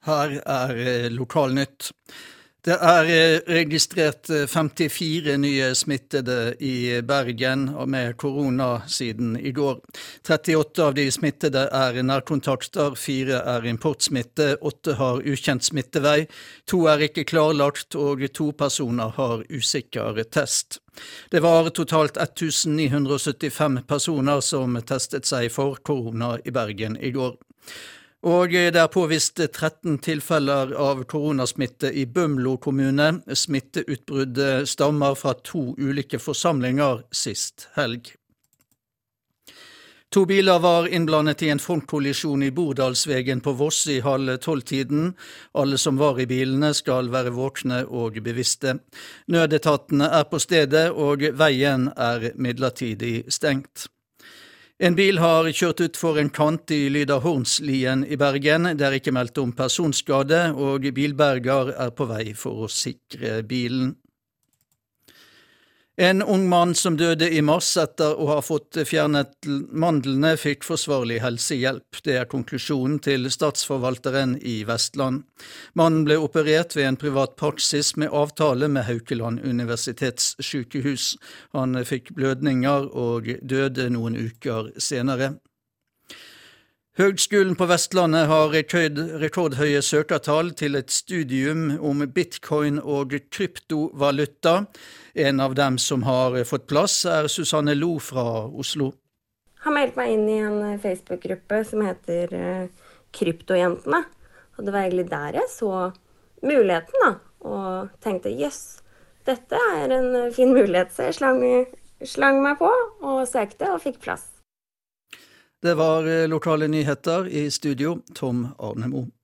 Her Lokalnytt. Det registrert 54 nye smittede i Bergen med korona siden i går. 38 av de smittede nærkontakter, 4 importsmitte, 8 har ukjent smittevei, 2 ikke klarlagt og 2 personer har usikker test. Det var totalt 1975 personer som testet seg for korona i Bergen i går. Og det påvist 13 tilfeller av koronasmitte i Bømlo kommune. Smitteutbruddet stammer fra 2 ulike forsamlinger sist helg. 2 biler var innblandet i en frontkollisjon i Bordalsvegen på Voss i 11:30-tiden. Alle som var i bilene skal være våkne og bevisste. Nødetatene på stedet, og veien midlertidig stengt. En bil har kjørt ut for en kant i Lydahornslien i Bergen. Det ikke meldt om personskade, og bilberger på vei for å sikre bilen. En ung mann som døde i mars etter å ha fått fjernet mandlene fikk forsvarlig helsehjelp. Det konklusjonen til statsforvalteren i Vestland. Mannen ble operert ved en privat praksis med avtale med Haukeland universitetssykehus. Han fikk blødninger og døde noen uker senere. Høgskolen på Vestlandet har rekordhøye søkertall til et studium om bitcoin og kryptovaluta. En av dem som har fått plass Susanne Lo fra Oslo. Jeg har meldt meg inn i en Facebook-gruppe som heter Kryptojentene. Og det var egentlig der jeg så muligheten da, og tenkte, jøss, dette en fin mulighet. Så jeg slang meg på og søkte og fikk plass. Det var lokale nyheter i studio, Tom Arnemo.